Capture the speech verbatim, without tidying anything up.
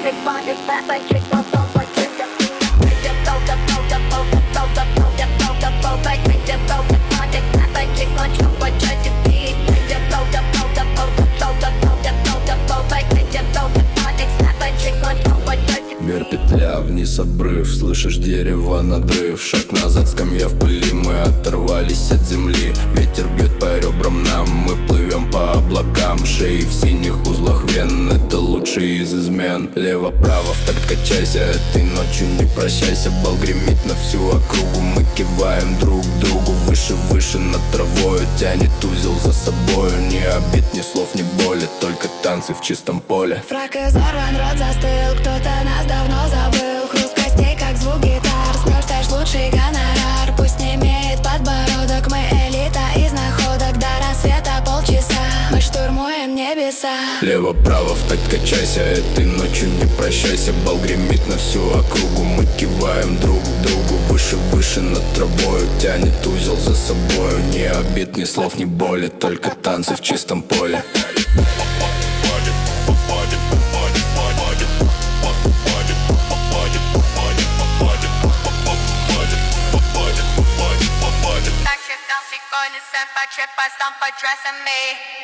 Мир петля, вниз обрыв, слышишь дерево, надрыв. Шаг назад, скамья в пыли, мы оторвались от земли. Ветер бьет по ребрам нам, мы плывем по облакам. Шеи в синих узлах вен, это лучший из измен. Лево-право, в такт качайся, этой ночью не прощайся. Бал гремит на всю округу, мы киваем друг другу. Выше-выше над травою тянет узел за собою. Ни обид, ни слов, ни боли, только танцы в чистом поле. Фрак изорван, рот застыл, кто-то нас давно забыл. Хруст костей, как звук гитар, сметаешь лучший гонорар. Пусть не имеет подбородок, мы элита из находок. До рассвета полчаса, мы штурмуем небеса. Лево-право, в такт качайся, этой ночью не прощайся. Бал гремит на всю округу, мы киваем друг другу. Выше-выше над травою тянет узел за собою. Ни обид, ни слов, ни боли, только танцы в чистом поле. Конец, по чепастам, по dressing me.